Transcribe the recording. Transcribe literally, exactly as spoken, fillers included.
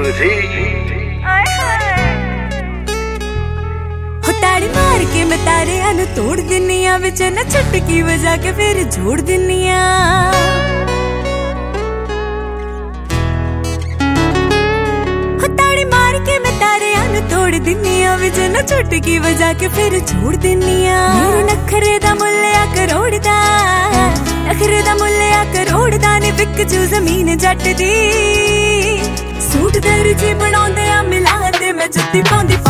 ताड़ी मार के मैं तारे अनु तोड़ दिनिया विच न छुटकी बजा के फिर जोड़ दिनिया। ताड़ी मार के मैं तारे अनु तोड़ दिनिया विच न छुटकी बजा के फिर जोड़ दिनिया। मेरे नखरे दा मुल्लिया करोड़ दा, नखरे दा मुल्लिया करोड़ दा ने विक जू जमीन जट दी। सूट दर्जी बनाउंदे आ मिला दे मैं जुत्ती पाउंदी